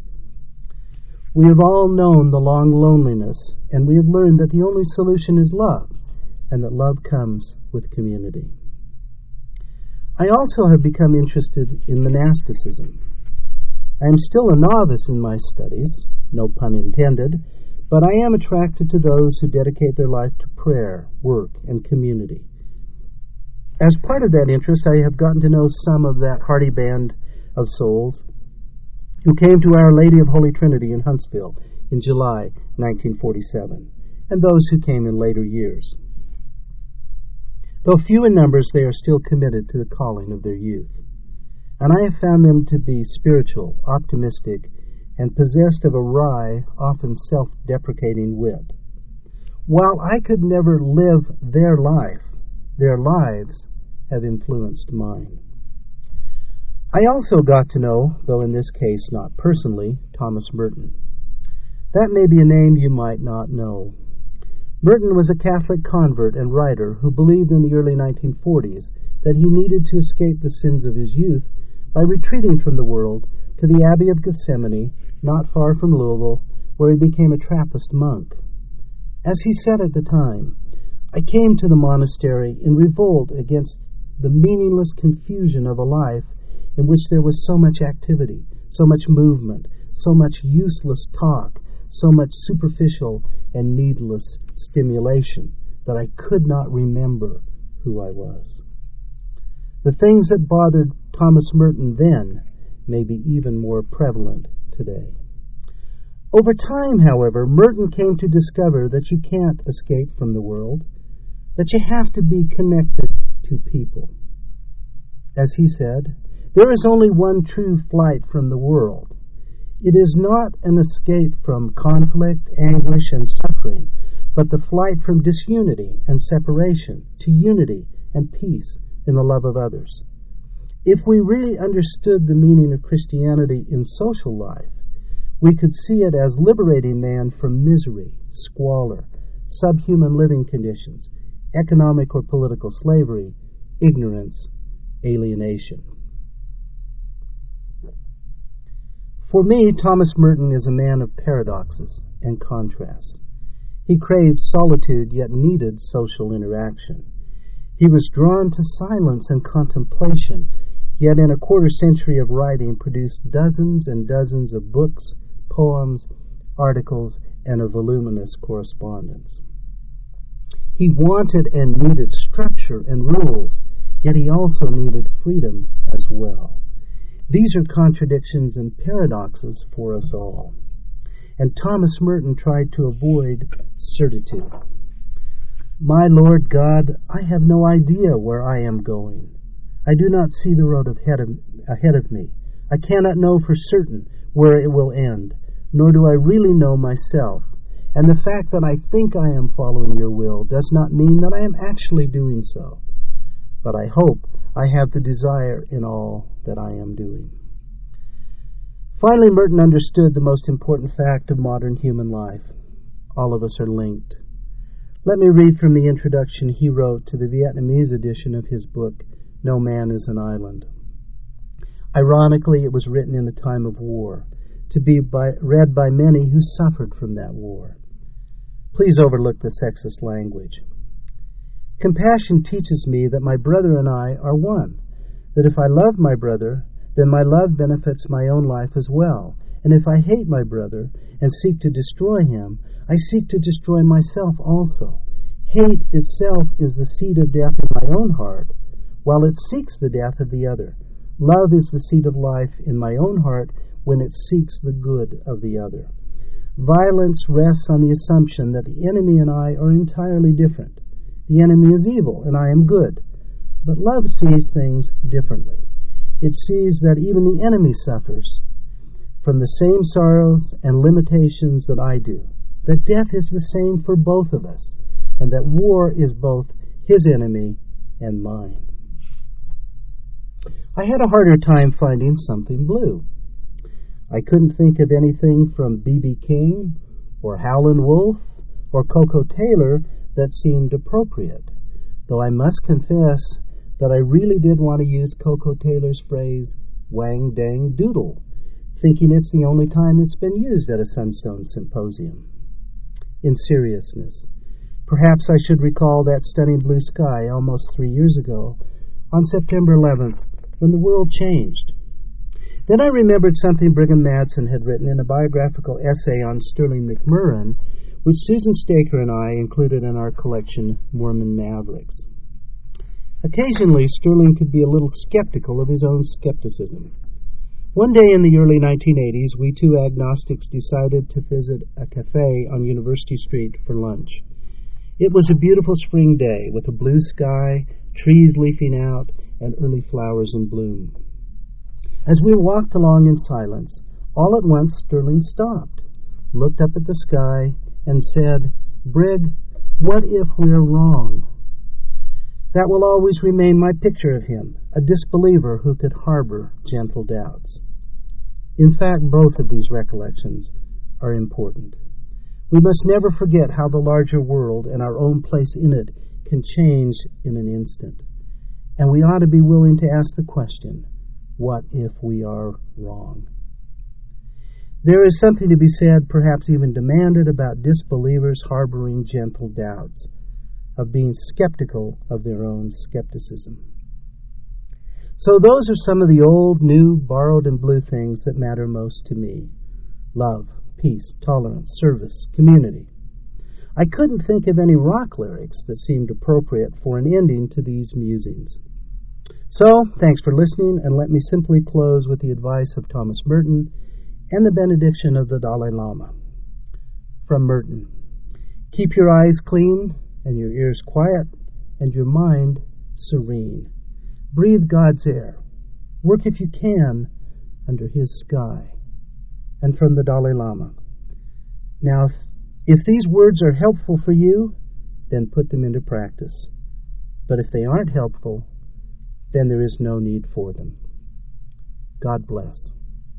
We have all known the long loneliness, and we have learned that the only solution is love, and that love comes with community. I also have become interested in monasticism. I am still a novice in my studies, no pun intended, but I am attracted to those who dedicate their life to prayer, work, and community. As part of that interest, I have gotten to know some of that hearty band of souls who came to Our Lady of Holy Trinity in Huntsville in July 1947, and those who came in later years. Though few in numbers, they are still committed to the calling of their youth. And I have found them to be spiritual, optimistic, and possessed of a wry, often self-deprecating wit. While I could never live their life, their lives have influenced mine. I also got to know, though in this case not personally, Thomas Merton. That may be a name you might not know. Merton was a Catholic convert and writer who believed in the early 1940s that he needed to escape the sins of his youth by retreating from the world to the Abbey of Gethsemane, not far from Louisville, where he became a Trappist monk. As he said at the time, I came to the monastery in revolt against the meaningless confusion of a life in which there was so much activity, so much movement, so much useless talk, so much superficial and needless stimulation that I could not remember who I was. The things that bothered Thomas Merton then may be even more prevalent today. Over time, however, Merton came to discover that you can't escape from the world, that you have to be connected to people. As he said, there is only one true flight from the world. It is not an escape from conflict, anguish, and suffering, but the flight from disunity and separation to unity and peace in the love of others. If we really understood the meaning of Christianity in social life, we could see it as liberating man from misery, squalor, subhuman living conditions, economic or political slavery, ignorance, alienation. For me, Thomas Merton is a man of paradoxes and contrasts. He craved solitude yet needed social interaction. He was drawn to silence and contemplation, yet in a quarter century of writing produced dozens and dozens of books, poems, articles, and a voluminous correspondence. He wanted and needed structure and rules, yet he also needed freedom as well. These are contradictions and paradoxes for us all. And Thomas Merton tried to avoid certitude. My Lord God, I have no idea where I am going. I do not see the road ahead of me. I cannot know for certain where it will end, nor do I really know myself. And the fact that I think I am following your will does not mean that I am actually doing so. But I hope I have the desire in all that I am doing. Finally, Merton understood the most important fact of modern human life. All of us are linked. Let me read from the introduction he wrote to the Vietnamese edition of his book, No Man is an Island. Ironically, it was written in the time of war, to be read by many who suffered from that war. Please overlook the sexist language. Compassion teaches me that my brother and I are one, that if I love my brother, then my love benefits my own life as well, and if I hate my brother and seek to destroy him, I seek to destroy myself also. Hate itself is the seed of death in my own heart, while it seeks the death of the other. Love is the seed of life in my own heart when it seeks the good of the other. Violence rests on the assumption that the enemy and I are entirely different. The enemy is evil and I am good. But love sees things differently. It sees that even the enemy suffers from the same sorrows and limitations that I do, that death is the same for both of us, and that war is both his enemy and mine. I had a harder time finding something blue. I couldn't think of anything from B.B. King or Howlin' Wolf or Coco Taylor that seemed appropriate, though I must confess that I really did want to use Coco Taylor's phrase, wang dang doodle, thinking it's the only time it's been used at a Sunstone symposium. In seriousness, perhaps I should recall that stunning blue sky almost 3 years ago, on September 11th, when the world changed. Then I remembered something Brigham Madsen had written in a biographical essay on Sterling McMurrin, which Susan Staker and I included in our collection, Mormon Mavericks. Occasionally, Sterling could be a little skeptical of his own skepticism. One day in the early 1980s, we two agnostics decided to visit a cafe on University Street for lunch. It was a beautiful spring day with a blue sky, trees leafing out, and early flowers in bloom. As we walked along in silence, all at once Sterling stopped, looked up at the sky, and said, "Brig, what if we're wrong?" That will always remain my picture of him, a disbeliever who could harbor gentle doubts. In fact, both of these recollections are important. We must never forget how the larger world and our own place in it can change in an instant. And we ought to be willing to ask the question, what if we are wrong? There is something to be said, perhaps even demanded, about disbelievers harboring gentle doubts, of being skeptical of their own skepticism. So those are some of the old, new, borrowed, and blue things that matter most to me. Love, peace, tolerance, service, community. I couldn't think of any rock lyrics that seemed appropriate for an ending to these musings. So, thanks for listening, and let me simply close with the advice of Thomas Merton and the benediction of the Dalai Lama. From Merton: keep your eyes clean and your ears quiet and your mind serene. Breathe God's air. Work if you can under His sky. and from the Dalai Lama. Now, if these words are helpful for you, then put them into practice. But if they aren't helpful, then there is no need for them. God bless.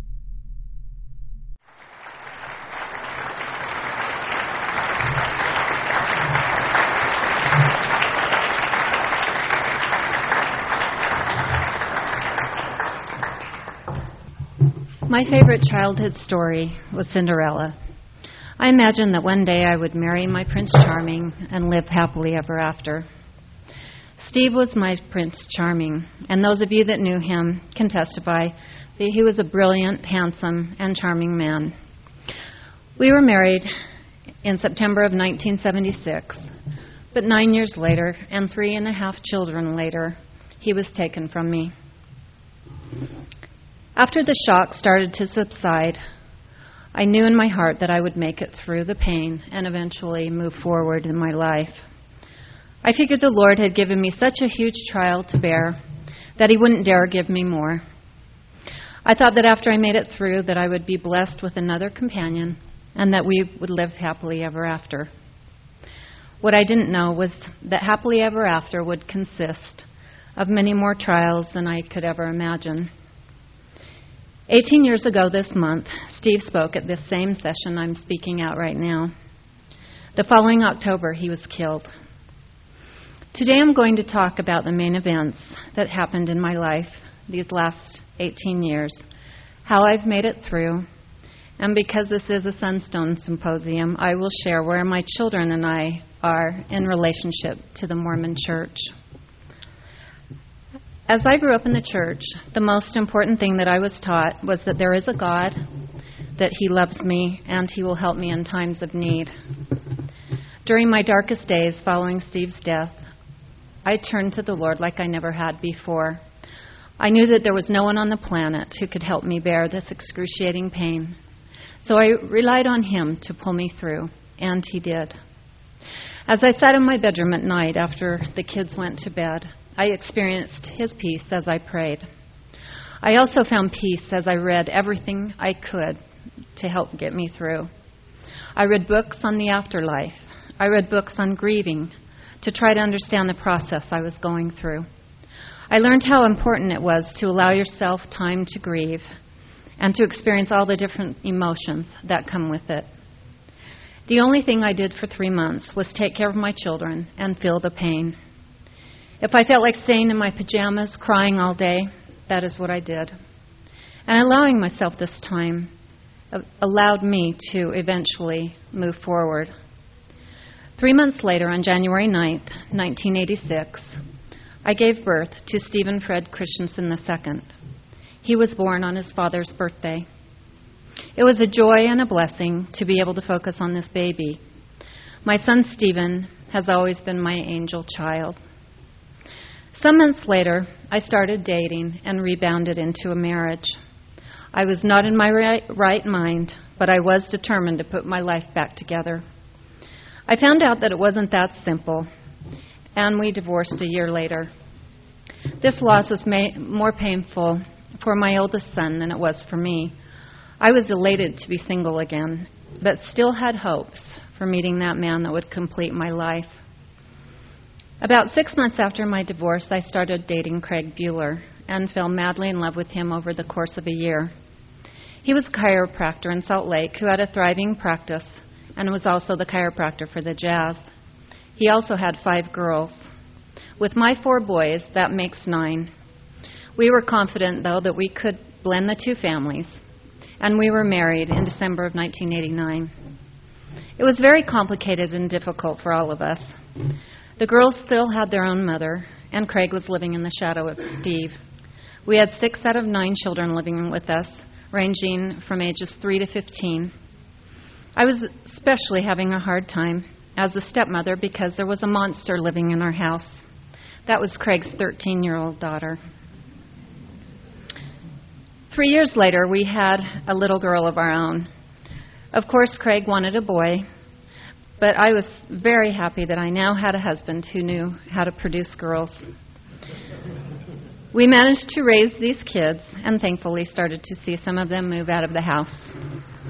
My favorite childhood story was Cinderella. I imagined that one day I would marry my Prince Charming and live happily ever after. Steve was my Prince Charming, and those of you that knew him can testify that he was a brilliant, handsome, and charming man. We were married in September of 1976, but 9 years later, and 3.5 children later, he was taken from me. After the shock started to subside, I knew in my heart that I would make it through the pain and eventually move forward in my life. I figured the Lord had given me such a huge trial to bear that He wouldn't dare give me more. I thought that after I made it through that I would be blessed with another companion and that we would live happily ever after. What I didn't know was that happily ever after would consist of many more trials than I could ever imagine. 18 years ago this month, Steve spoke at this same session I'm speaking at right now. The following October, he was killed. Today I'm going to talk about the main events that happened in my life these last 18 years, how I've made it through, and because this is a Sunstone Symposium, I will share where my children and I are in relationship to the Mormon Church. As I grew up in the church, the most important thing that I was taught was that there is a God, that He loves me, and He will help me in times of need. During my darkest days following Steve's death, I turned to the Lord like I never had before. I knew that there was no one on the planet who could help me bear this excruciating pain. So I relied on Him to pull me through, and He did. As I sat in my bedroom at night after the kids went to bed, I experienced His peace as I prayed. I also found peace as I read everything I could to help get me through. I read books on the afterlife. I read books on grieving to try to understand the process I was going through. I learned how important it was to allow yourself time to grieve and to experience all the different emotions that come with it. The only thing I did for 3 months was take care of my children and feel the pain. If I felt like staying in my pajamas, crying all day, that is what I did. And allowing myself this time allowed me to eventually move forward. 3 months later, on January 9th, 1986, I gave birth to Stephen Fred Christensen II. He was born on his father's birthday. It was a joy and a blessing to be able to focus on this baby. My son Stephen has always been my angel child. Some months later, I started dating and rebounded into a marriage. I was not in my right mind, but I was determined to put my life back together. I found out that it wasn't that simple, and we divorced a year later. This loss was more painful for my oldest son than it was for me. I was elated to be single again, but still had hopes for meeting that man that would complete my life. About 6 months after my divorce, I started dating Craig Bueller and fell madly in love with him over the course of a year. He was a chiropractor in Salt Lake who had a thriving practice and was also the chiropractor for the Jazz. He also had 5 girls. With my 4 boys, that makes 9. We were confident, though, that we could blend the 2 families, and we were married in December of 1989. It was very complicated and difficult for all of us. The girls still had their own mother, and Craig was living in the shadow of Steve. We had 6 out of 9 children living with us, ranging from ages 3 to 15. I was especially having a hard time as a stepmother because there was a monster living in our house. That was Craig's 13-year-old daughter. 3 years later, we had a little girl of our own. Of course, Craig wanted a boy, but I was very happy that I now had a husband who knew how to produce girls. We managed to raise these kids and thankfully started to see some of them move out of the house.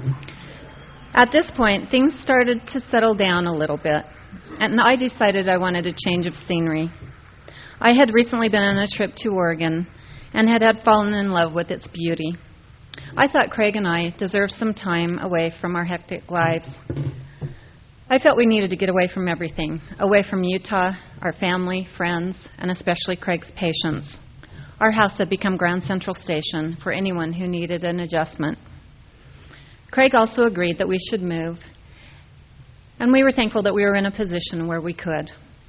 At this point, things started to settle down a little bit, and I decided I wanted a change of scenery. I had recently been on a trip to Oregon and had fallen in love with its beauty. I thought Craig and I deserved some time away from our hectic lives. I felt we needed to get away from everything, away from Utah, our family, friends, and especially Craig's patients. Our house had become Grand Central Station for anyone who needed an adjustment. Craig also agreed that we should move, and we were thankful that we were in a position where we could,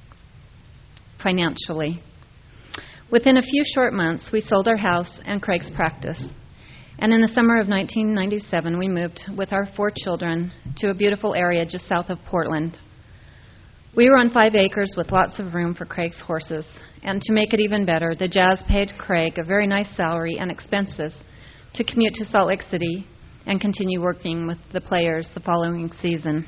financially. Within a few short months, we sold our house and Craig's practice. And in the summer of 1997, we moved with our 4 children to a beautiful area just south of Portland. We were on 5 acres with lots of room for Craig's horses. And to make it even better, the Jazz paid Craig a very nice salary and expenses to commute to Salt Lake City and continue working with the players the following season.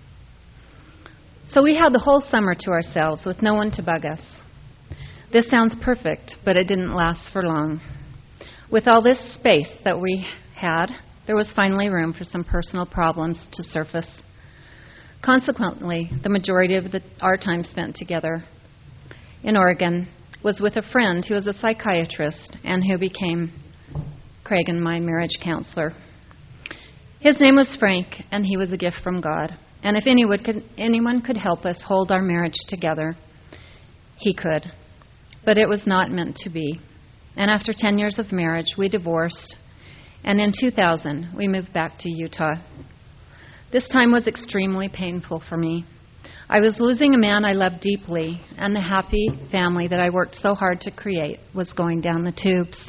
So we had the whole summer to ourselves with no one to bug us. This sounds perfect, but it didn't last for long. With all this space that we had, there was finally room for some personal problems to surface. Consequently, the majority of our time spent together in Oregon was with a friend who was a psychiatrist and who became Craig and my marriage counselor. His name was Frank, and he was a gift from God. And if anyone could help us hold our marriage together, he could. But it was not meant to be. And after 10 years of marriage, we divorced, and in 2000, we moved back to Utah. This time was extremely painful for me. I was losing a man I loved deeply, and the happy family that I worked so hard to create was going down the tubes.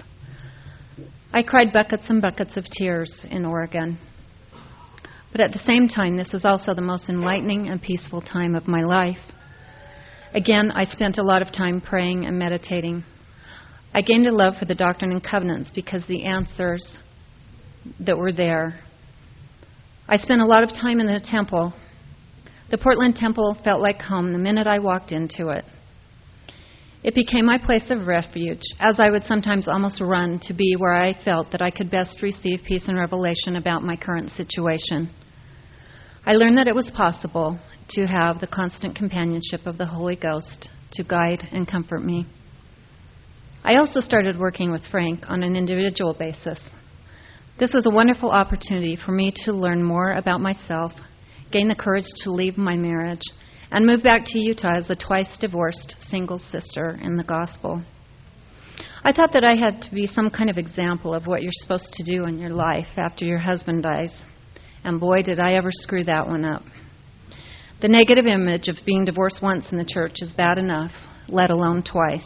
I cried buckets and buckets of tears in Oregon. But at the same time, this was also the most enlightening and peaceful time of my life. Again, I spent a lot of time praying and meditating. I gained a love for the Doctrine and Covenants because the answers that were there. I spent a lot of time in the temple. The Portland Temple felt like home the minute I walked into it. It became my place of refuge, as I would sometimes almost run to be where I felt that I could best receive peace and revelation about my current situation. I learned that it was possible to have the constant companionship of the Holy Ghost to guide and comfort me. I also started working with Frank on an individual basis. This was a wonderful opportunity for me to learn more about myself, gain the courage to leave my marriage, and move back to Utah as a twice-divorced single sister in the gospel. I thought that I had to be some kind of example of what you're supposed to do in your life after your husband dies. And boy, did I ever screw that one up. The negative image of being divorced once in the church is bad enough, let alone twice.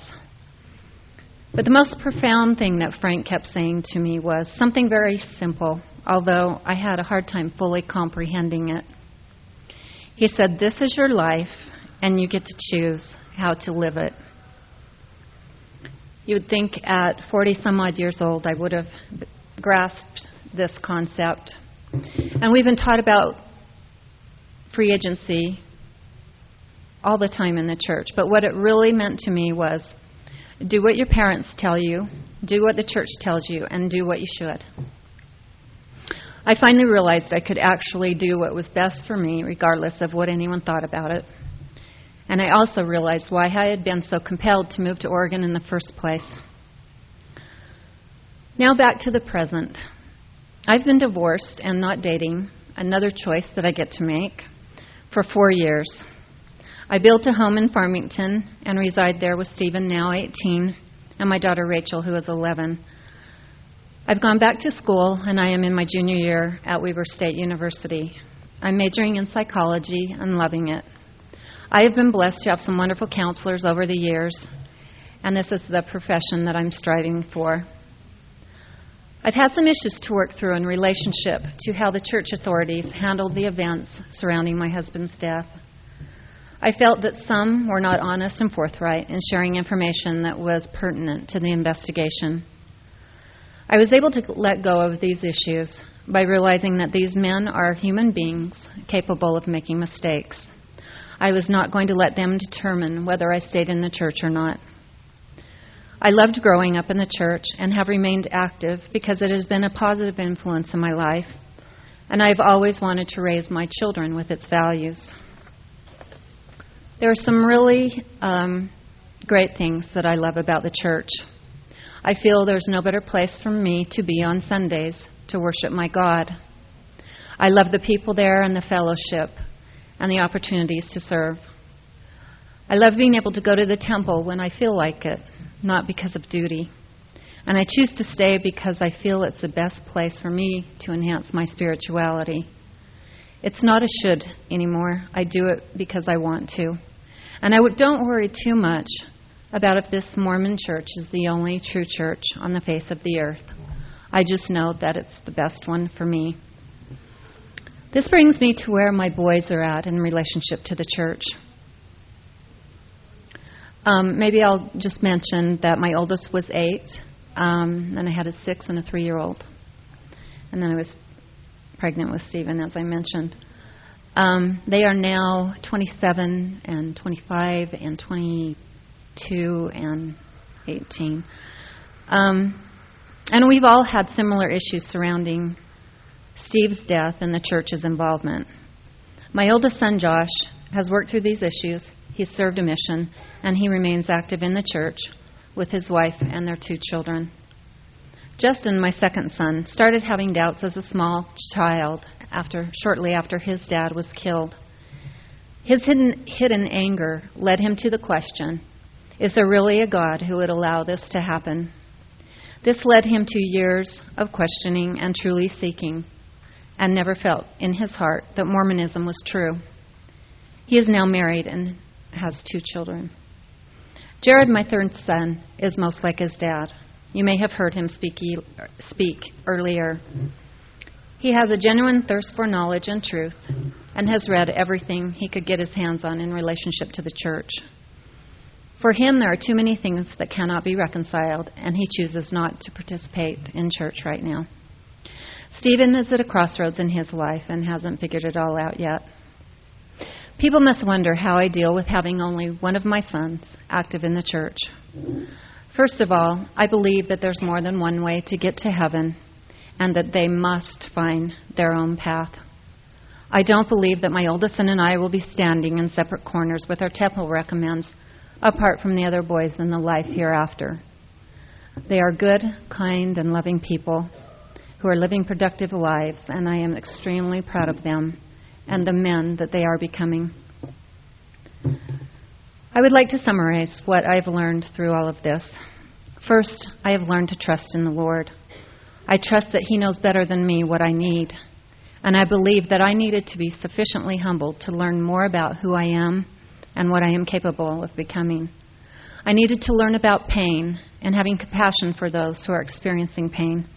But the most profound thing that Frank kept saying to me was something very simple, although I had a hard time fully comprehending it. He said, "This is your life, and you get to choose how to live it." You would think at 40-some-odd years old I would have grasped this concept. And we've been taught about free agency all the time in the church. But what it really meant to me was, do what your parents tell you, do what the church tells you, and do what you should. I finally realized I could actually do what was best for me, regardless of what anyone thought about it. And I also realized why I had been so compelled to move to Oregon in the first place. Now back to the present. I've been divorced and not dating, another choice that I get to make, for 4 years. I built a home in Farmington and reside there with Stephen, now 18, and my daughter Rachel, who is 11. I've gone back to school, and I am in my junior year at Weber State University. I'm majoring in psychology and loving it. I have been blessed to have some wonderful counselors over the years, and this is the profession that I'm striving for. I've had some issues to work through in relationship to how the church authorities handled the events surrounding my husband's death. I felt that some were not honest and forthright in sharing information that was pertinent to the investigation. I was able to let go of these issues by realizing that these men are human beings capable of making mistakes. I was not going to let them determine whether I stayed in the church or not. I loved growing up in the church and have remained active because it has been a positive influence in my life. and I've always wanted to raise my children with its values. There are some really great things that I love about the church. I feel there's no better place for me to be on Sundays to worship my God. I love the people there and the fellowship and the opportunities to serve. I love being able to go to the temple when I feel like it, not because of duty. And I choose to stay because I feel it's the best place for me to enhance my spirituality. It's not a should anymore. I do it because I want to. And don't worry too much about if this Mormon church is the only true church on the face of the earth. I just know that it's the best one for me. This brings me to where my boys are at in relationship to the church. Maybe I'll just mention that my oldest was 8, and I had a 6 and a 3-year-old. And then I was pregnant with Stephen, as I mentioned. They are now 27 and 25 and 22 and 18. And we've all had similar issues surrounding Steve's death and the church's involvement. My oldest son, Josh, has worked through these issues. He's served a mission, and he remains active in the church with his wife and their 2 children. Justin, my second son, started having doubts as a small child shortly after his dad was killed. His hidden anger led him to the question, is there really a God who would allow this to happen? This led him to years of questioning and truly seeking, and never felt in his heart that Mormonism was true. He is now married and has 2 children. Jared, my third son, is most like his dad. You may have heard him speak earlier. He has a genuine thirst for knowledge and truth and has read everything he could get his hands on in relationship to the church. For him, there are too many things that cannot be reconciled, and he chooses not to participate in church right now. Stephen is at a crossroads in his life and hasn't figured it all out yet. People must wonder how I deal with having only one of my sons active in the church. First of all, I believe that there's more than one way to get to heaven and that they must find their own path. I don't believe that my oldest son and I will be standing in separate corners with our temple recommends apart from the other boys in the life hereafter. They are good, kind, and loving people who are living productive lives, and I am extremely proud of them and the men that they are becoming. I would like to summarize what I've learned through all of this. First, I have learned to trust in the Lord. I trust that He knows better than me what I need, and I believe that I needed to be sufficiently humbled to learn more about who I am and what I am capable of becoming. I needed to learn about pain and having compassion for those who are experiencing pain.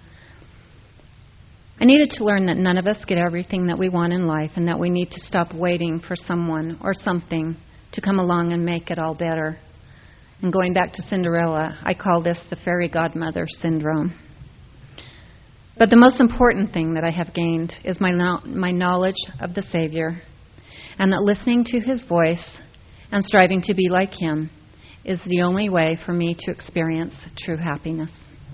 I needed to learn that none of us get everything that we want in life and that we need to stop waiting for someone or something to come along and make it all better. And going back to Cinderella, I call this the fairy godmother syndrome. But the most important thing that I have gained is my knowledge of the Savior, and that listening to His voice and striving to be like Him is the only way for me to experience true happiness.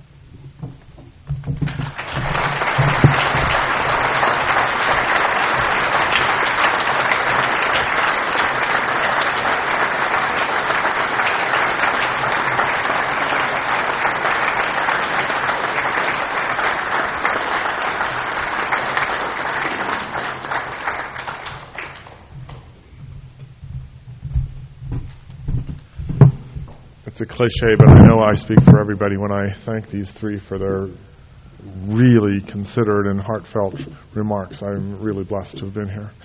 It's a cliche, but I know I speak for everybody when I thank these three for their really considered and heartfelt remarks. I'm really blessed to have been here.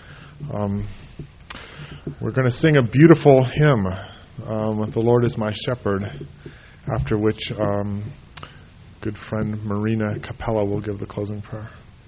We're going to sing a beautiful hymn, "The Lord is My Shepherd," after which good friend Marina Capella will give the closing prayer.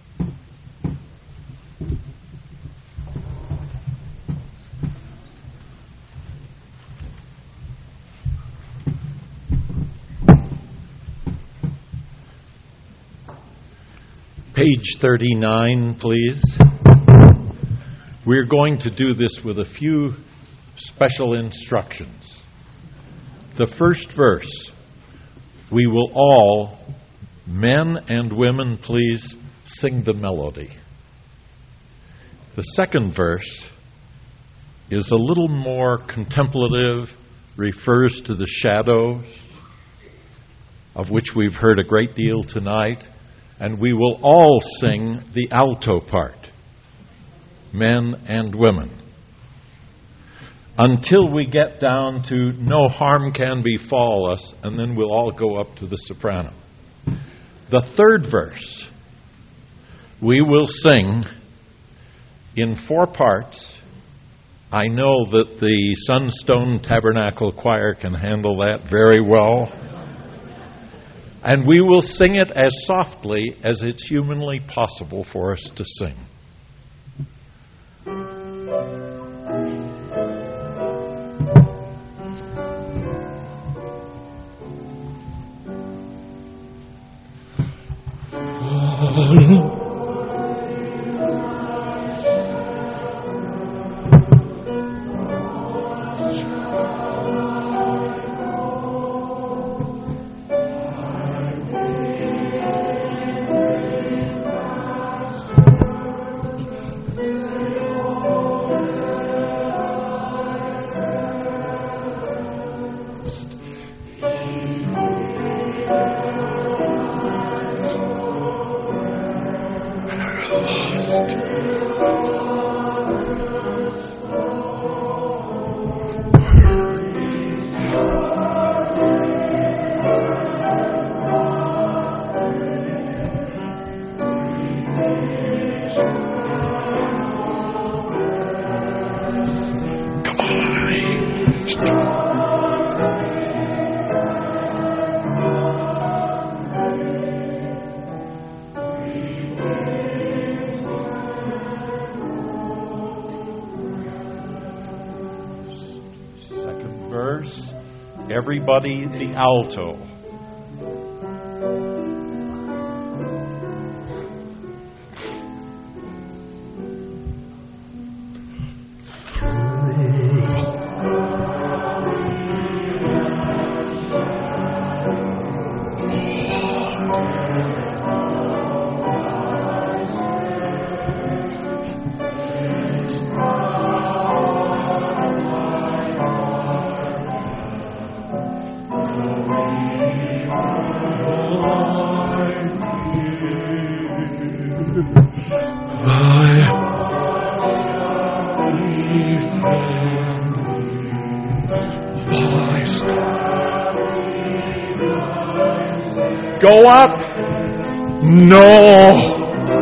Page 39, please. We're going to do this with a few special instructions. The first verse, we will all, men and women, please sing the melody. The second verse is a little more contemplative, refers to the shadows, of which we've heard a great deal tonight, and we will all sing the alto part, men and women, until we get down to no harm can befall us, and then we'll all go up to the soprano. The third verse we will sing in 4 parts. I know that the Sunstone Tabernacle Choir can handle that very well. And we will sing it as softly as it's humanly possible for us to sing. Everybody, the alto. Go up. No.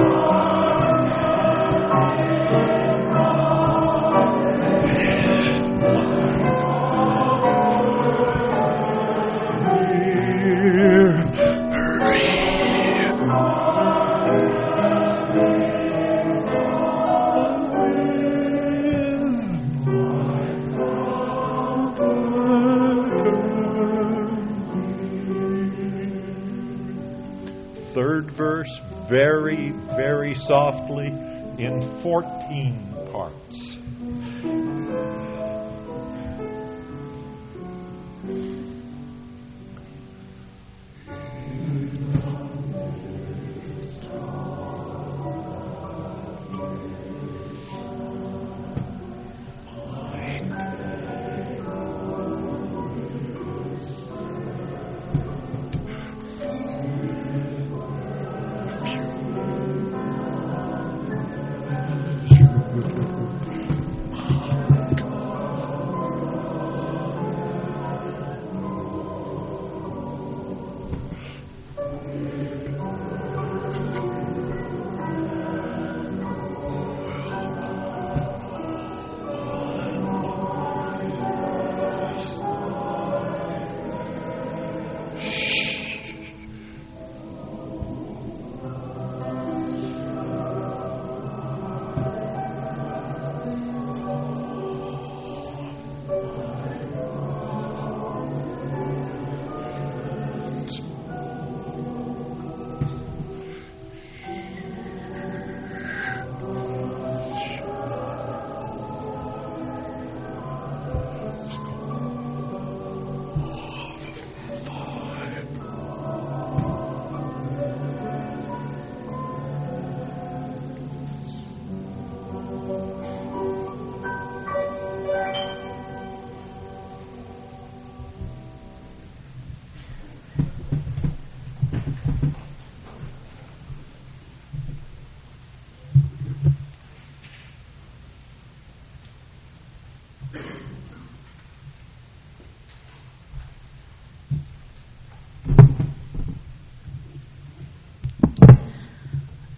Third verse, very, very softly in 14 parts.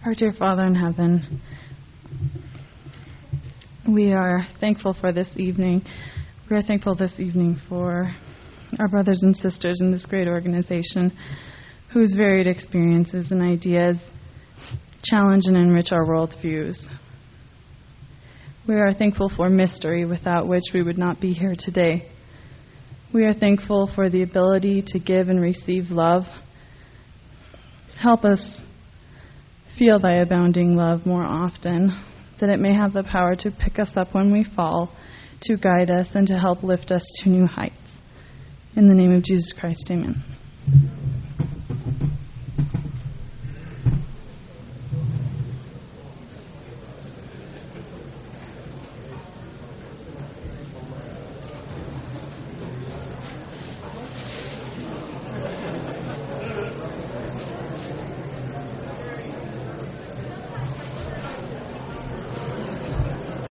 Our dear Father in heaven, we are thankful for this evening. We are thankful this evening for our brothers and sisters in this great organization whose varied experiences and ideas challenge and enrich our worldviews. We are thankful for mystery, without which we would not be here today. We are thankful for the ability to give and receive love. Help us feel thy abounding love more often, that it may have the power to pick us up when we fall, to guide us, and to help lift us to new heights. In the name of Jesus Christ, amen.